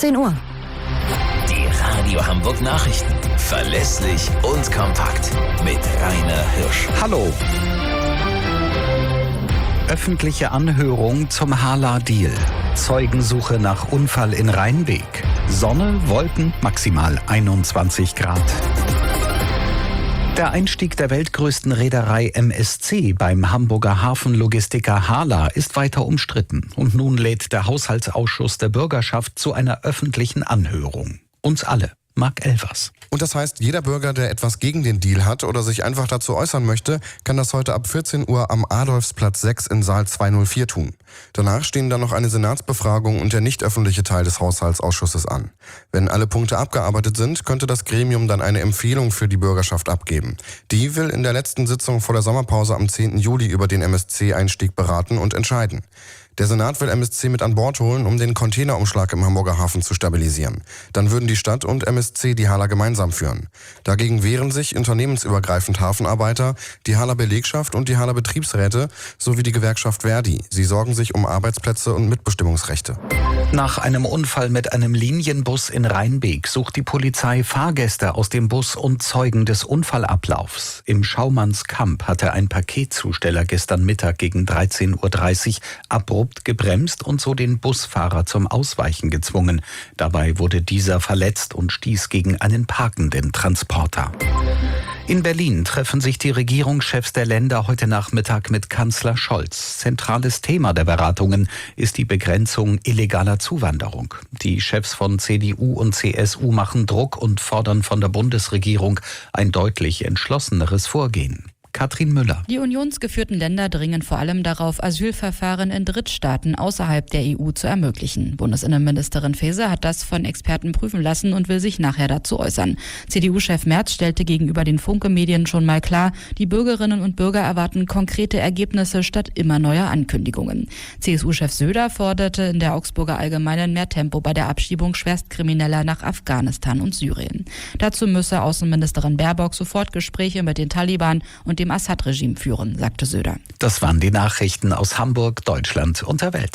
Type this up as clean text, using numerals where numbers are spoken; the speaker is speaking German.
14 Uhr. Die Radio Hamburg Nachrichten. Verlässlich und kompakt. Mit Rainer Hirsch. Hallo. Öffentliche Anhörung zum Hala-Deal. Zeugensuche nach Unfall in Rheinbeek. Sonne, Wolken, maximal 21 Grad. Der Einstieg der weltgrößten Reederei MSC beim Hamburger Hafenlogistiker Hala ist weiter umstritten. Und nun lädt der Haushaltsausschuss der Bürgerschaft zu einer öffentlichen Anhörung. Uns alle. Marc Elvers. Und das heißt, jeder Bürger, der etwas gegen den Deal hat oder sich einfach dazu äußern möchte, kann das heute ab 14 Uhr am Adolfsplatz 6 in Saal 204 tun. Danach stehen dann noch eine Senatsbefragung und der nicht öffentliche Teil des Haushaltsausschusses an. Wenn alle Punkte abgearbeitet sind, könnte das Gremium dann eine Empfehlung für die Bürgerschaft abgeben. Die will in der letzten Sitzung vor der Sommerpause am 10. Juli über den MSC-Einstieg beraten und entscheiden. Der Senat will MSC mit an Bord holen, um den Containerumschlag im Hamburger Hafen zu stabilisieren. Dann würden die Stadt und MSC die Hala gemeinsam führen. Dagegen wehren sich unternehmensübergreifend Hafenarbeiter, die Hala Belegschaft und die Hala Betriebsräte sowie die Gewerkschaft Verdi. Sie sorgen sich um Arbeitsplätze und Mitbestimmungsrechte. Nach einem Unfall mit einem Linienbus in Rheinbeek sucht die Polizei Fahrgäste aus dem Bus und Zeugen des Unfallablaufs. Im Schaumannskamp hatte ein Paketzusteller gestern Mittag gegen 13.30 Uhr abrupt gebremst und so den Busfahrer zum Ausweichen gezwungen. Dabei wurde dieser verletzt und stieß gegen einen parkenden Transporter. In Berlin treffen sich die Regierungschefs der Länder heute Nachmittag mit Kanzler Scholz. Zentrales Thema der Beratungen ist die Begrenzung illegaler Zuwanderung. Die Chefs von CDU und CSU machen Druck und fordern von der Bundesregierung ein deutlich entschlosseneres Vorgehen. Katrin Müller. Die unionsgeführten Länder dringen vor allem darauf, Asylverfahren in Drittstaaten außerhalb der EU zu ermöglichen. Bundesinnenministerin Faeser hat das von Experten prüfen lassen und will sich nachher dazu äußern. CDU-Chef Merz stellte gegenüber den Funke-Medien schon mal klar, die Bürgerinnen und Bürger erwarten konkrete Ergebnisse statt immer neuer Ankündigungen. CSU-Chef Söder forderte in der Augsburger Allgemeinen mehr Tempo bei der Abschiebung Schwerstkrimineller nach Afghanistan und Syrien. Dazu müsse Außenministerin Baerbock sofort Gespräche mit den Taliban und dem Assad-Regime führen, sagte Söder. Das waren die Nachrichten aus Hamburg, Deutschland und der Welt.